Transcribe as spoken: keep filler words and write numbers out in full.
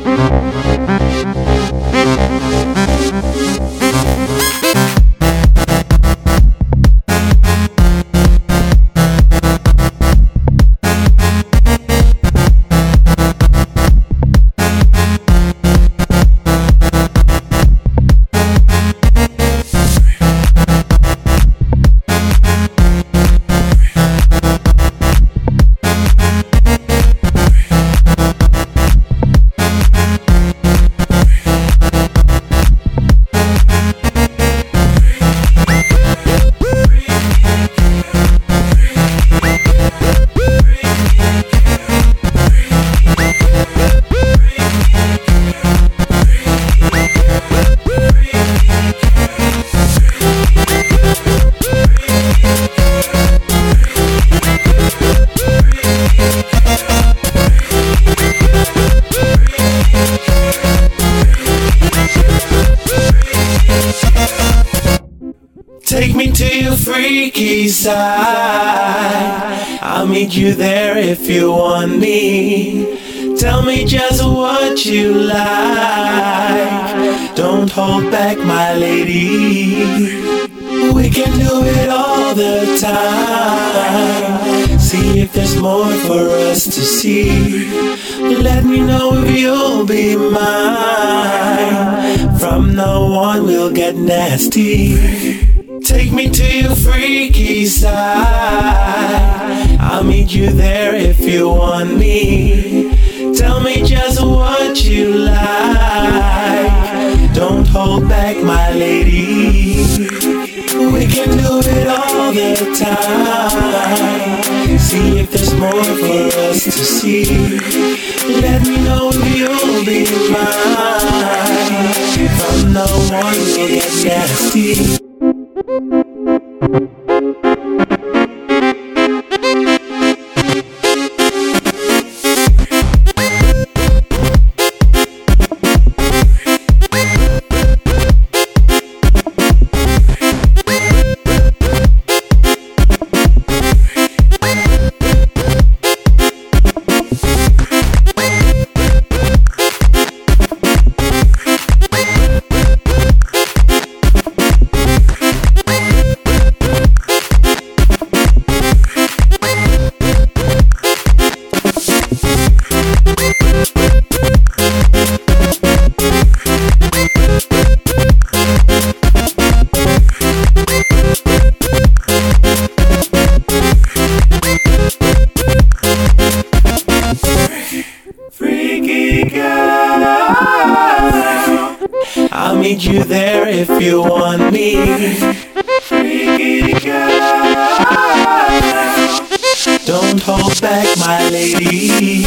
Take me to your freaky side. I'll meet you there if you want me. Tell me just what you like. Don't hold back, my lady. We can do it all the time. See if there's more for us to see. Let me know if you'll be mine. From now on we'll get nasty. Take me to your freaky side. I'll meet you there if you want me. Tell me just what you like. Don't hold back, my lady. We can do it all the time. See if there's more for us to see. Let me know if you'll be mine. From now on we'll get nasty. I'll meet you there if you want me. Freaky girl, don't hold back, my lady.